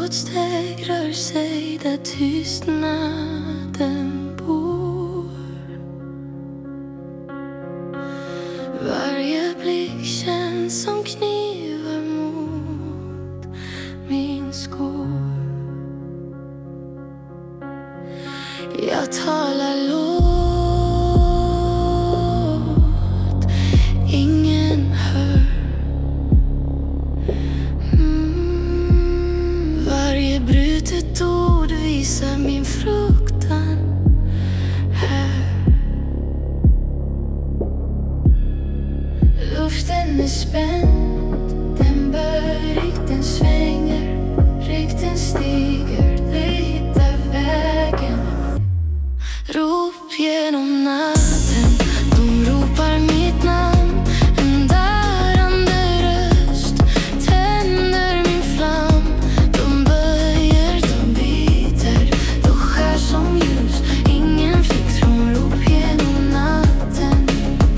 Något steg rör sig där tystnaden bor. Varje blick känns som knivar mot min skor. Jag talar lågt, ingen hör. Varje brutet ord visar min fruktan här. Luften är spänd, den bör, rykten svänger, rykten stiger, det hittar vägen. Rop genom natten, de ropar mitt namn. En darrande röst tänder min flam. De böjer, de biter, de skär som ljus. Ingen flykt från rop genom natten.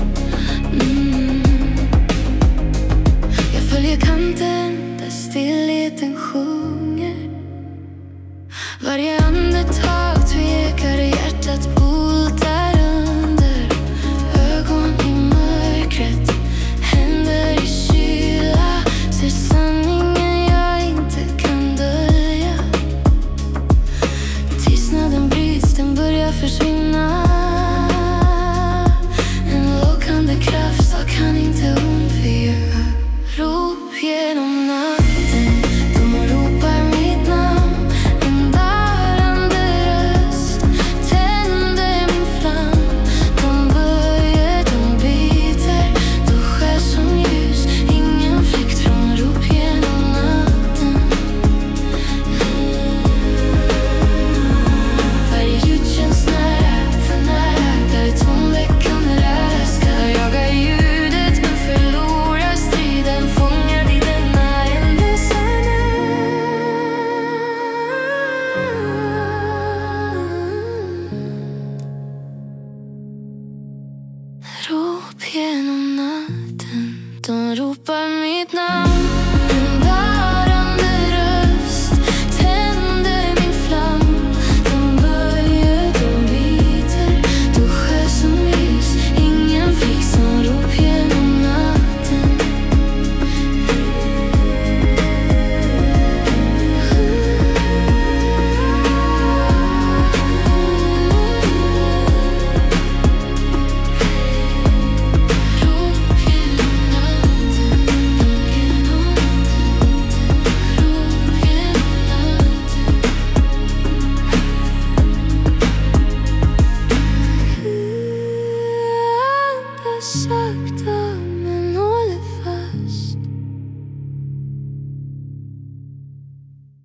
Jag följer kanten där stillheten sjunger. Varje andetag tvekar, hjärtat bultar under. Ögon i mörkret, händer i kyla. Ser sanningen jag inte kan dölja. Tystnaden bryts, den börjar försvinna. En lockande kraft jag kan inte undvika. Rop genom natten, de ropar mitt namn. En darrande röst tänder min flam. De böjer, de biter, de skär som ljus. Ingen flykt från rop genom natten. Varje ljud känns nära, för nära. Där ett tomväckande röra ska jaga ljudet men förlorar striden. Fångad i denna ändlösa rop genom natten, de ropar mitt namn. En darrande röst tänder min flam. De böjer, de biter, de skär som ljus. Ingen fick som rop genom natten. Andas sakta